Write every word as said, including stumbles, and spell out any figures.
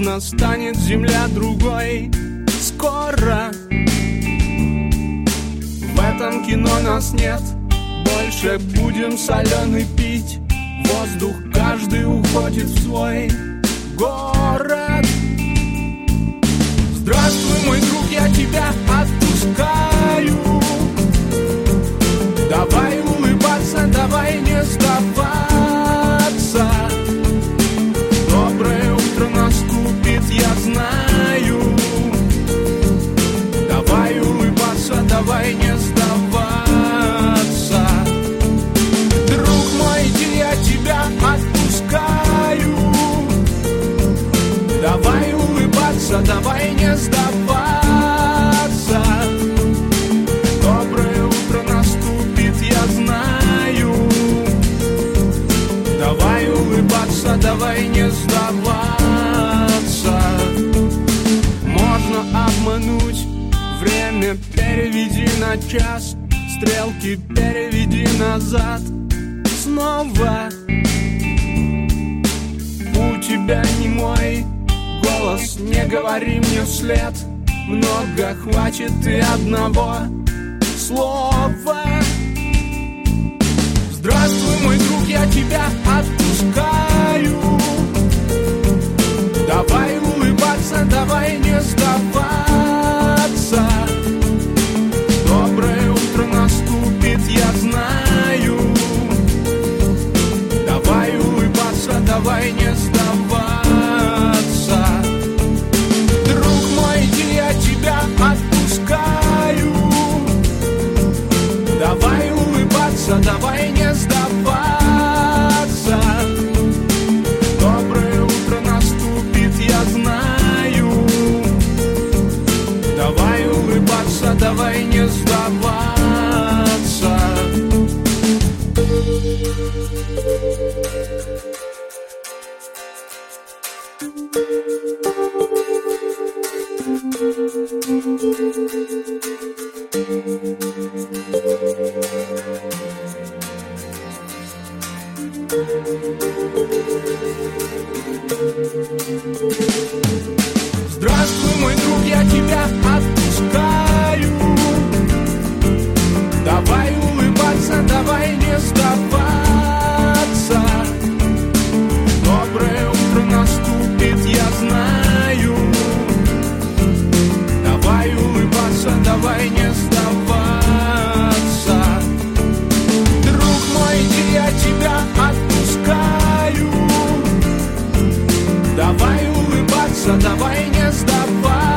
настанет земля другой. Скоро в этом кино нас нет. Больше будем соленый пить. Воздух каждый уходит в свой город. Здравствуй, мой друг, я тебя отпускаю. Давай улыбаться, давай не сдаваться. Доброе утро наступит, я знаю. Давай улыбаться, давай не сдаваться. Друг мой, иди, я тебя отпускаю. Давай улыбаться, давай не сдаваться. Доброе утро наступит, я знаю. Давай улыбаться, давай не сдаваться. Можно обмануть время, переведи на час. Стрелки переведи назад. Снова у тебя не мой голос, не говори мне вслед. Много хватит и одного слова. Здравствуй, мой друг, я тебя отпускаю. Давай улыбаться, давай не сдаваться. Доброе утро наступит, я знаю. Давай улыбаться, давай не сдаваться. Друг мой, иди, я тебя отпускаю. Давай улыбаться, давай не сдаваться. Доброе утро наступит, я знаю. Давай улыбаться, давай не сдаваться. Здравствуй, мой друг, я тебя отпускаю. Давай улыбаться, давай не сдаваться. Доброе утро наступит, я знаю. Давай улыбаться, давай не сдаваться. Друг мой, иди, я тебя отпускаю. Давай улыбаться, давай не сдаваться.